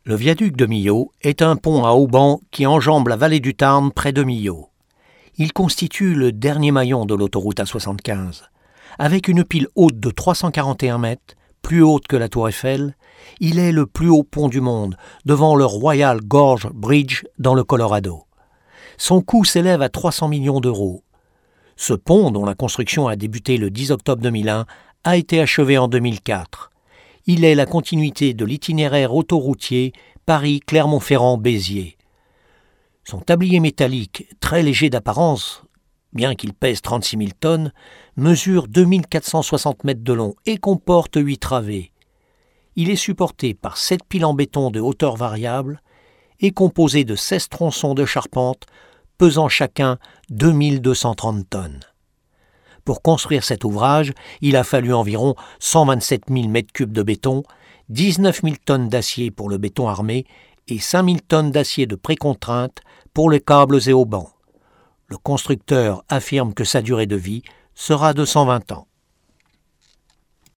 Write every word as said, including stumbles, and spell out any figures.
Le viaduc de Millau est un pont à haubans qui enjambe la vallée du Tarn près de Millau. Il constitue le dernier maillon de l'autoroute A soixante-quinze. Avec une pile haute de trois cent quarante et un mètres, plus haute que la Tour Eiffel, il est le plus haut pont du monde, devant le Royal Gorge Bridge dans le Colorado. Son coût s'élève à trois cents millions d'euros. Ce pont, dont la construction a débuté le dix octobre deux mille un, a été achevé en deux mille quatre. Il est la continuité de l'itinéraire autoroutier Paris-Clermont-Ferrand-Béziers. Son tablier métallique, très léger d'apparence, bien qu'il pèse trente-six mille tonnes, mesure deux mille quatre cent soixante mètres de long et comporte huit travées. Il est supporté par sept piles en béton de hauteur variable et composé de seize tronçons de charpente pesant chacun deux mille deux cent trente tonnes. Pour construire cet ouvrage, il a fallu environ cent vingt-sept mille mètres cubes de béton, dix-neuf mille tonnes d'acier pour le béton armé et cinq mille tonnes d'acier de précontrainte pour les câbles et haubans. Le constructeur affirme que sa durée de vie sera de cent vingt ans.